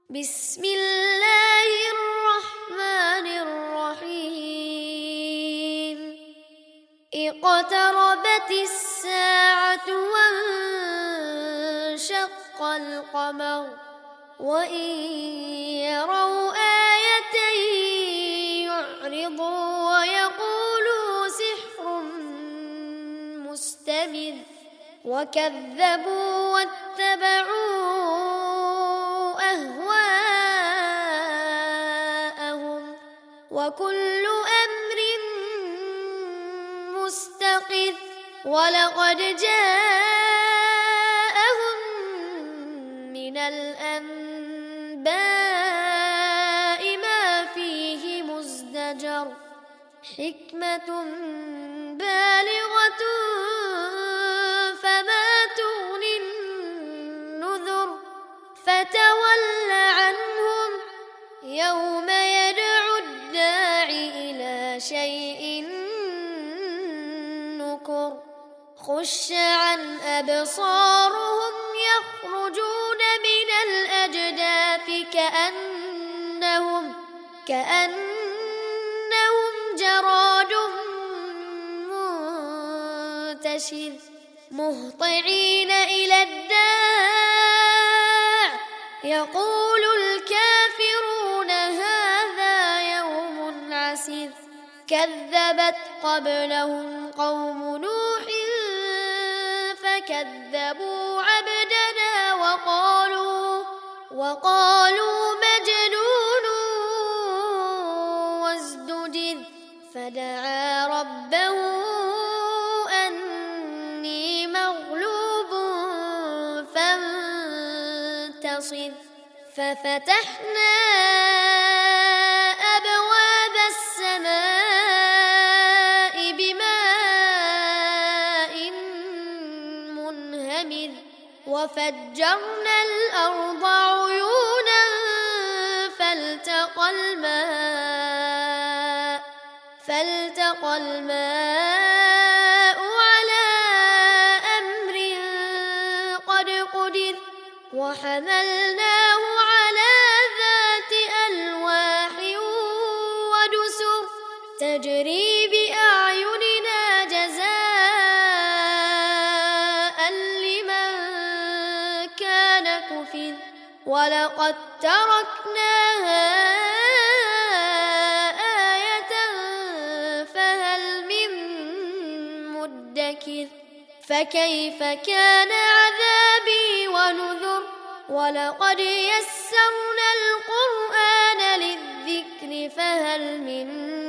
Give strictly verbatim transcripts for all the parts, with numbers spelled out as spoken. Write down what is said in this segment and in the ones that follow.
بسم الله الرحمن الرحيم اقتربت الساعة وانشق القمر وإن يروا آية يعرضوا ويقولوا سحر مستمر وكذبوا واتبعوا أهواءهم وكل أمر مستقر ولقد جاءهم من الأنباء ما فيه مزدجر حكمة بالغة فما تغني النذر فتول عنهم يوم يدعو الداعي إلى شيء نكر خش عن أبصارهم يخرجون من الأجداث كأنهم كأنهم جراد منتشر مهطعين إلى الداع يقول الكافرون هذا يوم عسير كذبت قبلهم قوم نوح فكذبوا عبدنا وقالوا وقالوا مجنون وازدجر فدعا ربه أني مغلوب فانتصر ففتحنا أبواب السماء بماء منهمر وفجرنا الأرض عيونا فالتقى الماء فالتقى الماء على أمر قد قدر وحملناه على ذات ألواح ودسر تجري بأعيننا جزاء لمن كان كفر ولقد تركناها آية فهل من مدكر فكيف كان عذابي ونذر ولقد يسرنا القرآن للذكر فهل من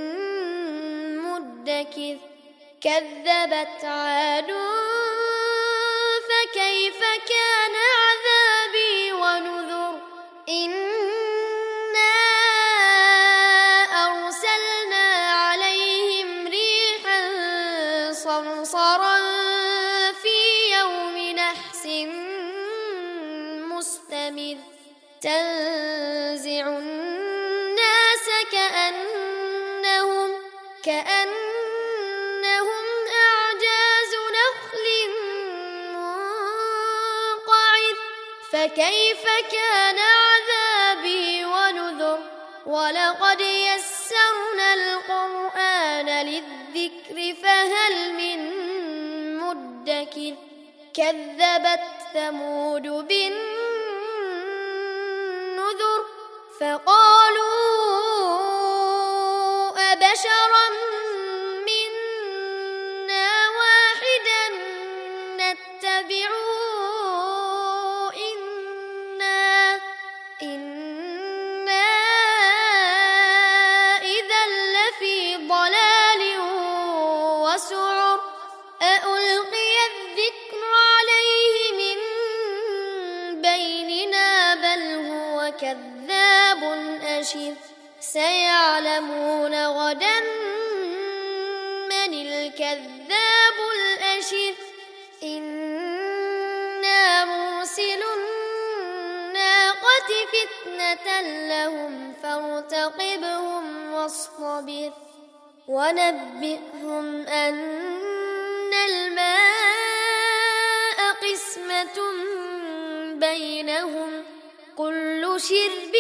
مدكر كذبت عاد فكيف كان عذابي ونذر إنا أرسلنا عليهم ريحا صرصرا في يوم نحس مستمر تنزع الناس كأنهم كأنهم أعجاز نخل منقعر فكيف كان عذابي ونذر ولقد يسرنا القرآن للذكر فهل من مدكر كذبت ثمود بالنذر فقالوا أبشرا منا واحدا نتبعه إنا إنا إذا لفي ضلال وسعر أألقي الذكر عليه من بيننا بل هو كذاب أشر سيعلمون غدا من الكذاب الأشر إنا مرسل الناقة فتنة لهم فارتقبهم واصطبر ونبئهم أن الماء قسمة بينهم كل شرب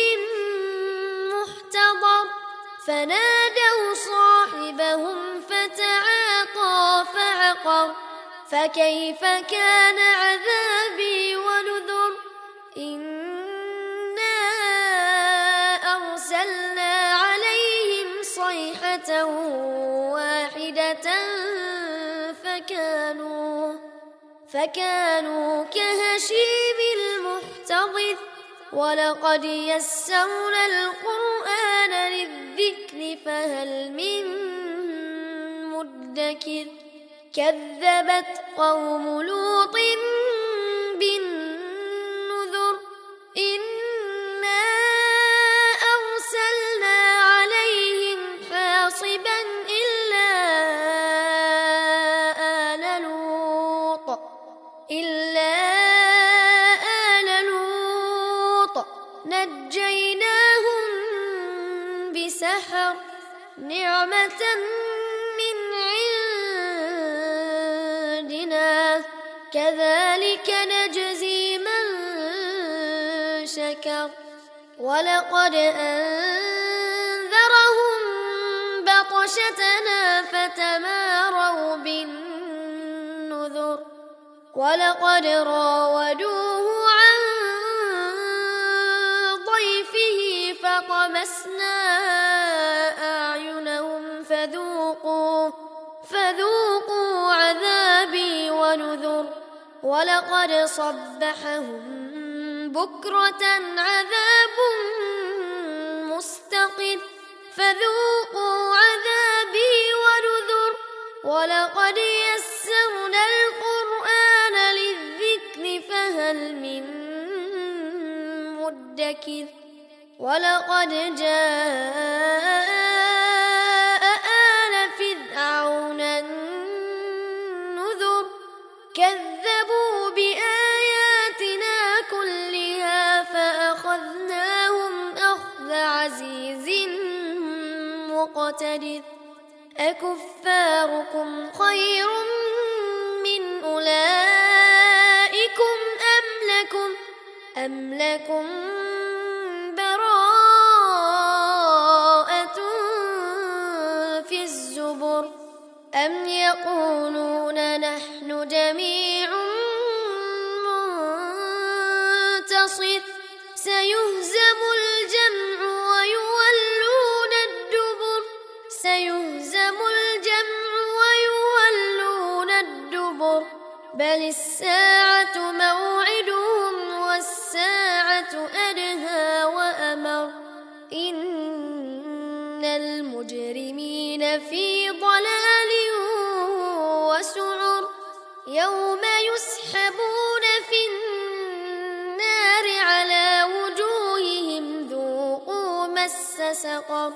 محتضر فنادوا صاحبهم فتعاطى فعقر فكيف كان عذابي ونذر إنا أرسلنا عليهم صيحة واحدة فكانوا فكانوا كهشيم المحتضر ولقد يسرنا القرآن للذكر فهل من مدكر كذبت قوم لوط بالنذر إنا أرسلنا عليهم حاصبا إلا آل لوط إلا آل لوط نجيناهم بسحر نعمة من عندنا كذلك نجزي من شكر ولقد أنذرهم بطشتنا فتماروا بالنذر ولقد راودوه عن ضيفه فطمسنا أعينهم فذوقوا فذوقوا عذابي ونذر ولقد صبحهم بكرة عذاب مستقر فذوقوا عذابي ونذر ولقد يسرنا القرآن للذكر فهل من مدكر ولقد جاء آل فرعون النذر كذبوا بآياتنا كلها فأخذناهم أخذ عزيز مقتدر أكفاركم خير من أولئكم أم لكم أم لكم براءة في الزبر أم يقولون نحن جميع منتصر سيهزم الجمع ويولون الدبر سيهزم الجمع ويولون الدبر بل الساعة موعدهم والساعة أدهى وأمر إن المجرمين في ضلال وسعر يوم يسحبون في النار على وجوههم ذوقوا مس سقر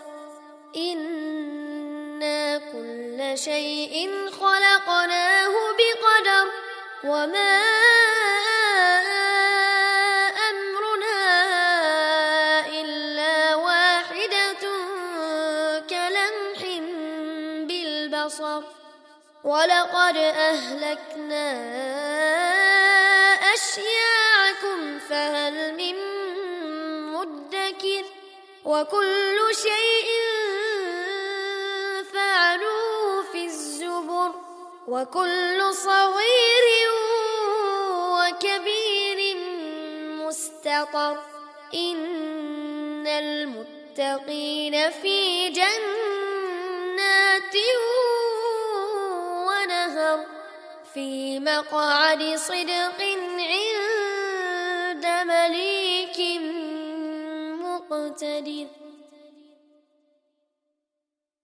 إنا كل شيء خلقناه بقدر وما أمرنا إلا واحدة كلمح بالبصر ولقد أهلكنا أشياعكم فهل من مدكر وكل شيء فعلوه في الزبر وكل صغير وكبير مستطر إن المتقين في جنات ونهر في مقعد صدق عند مليك مقتدر.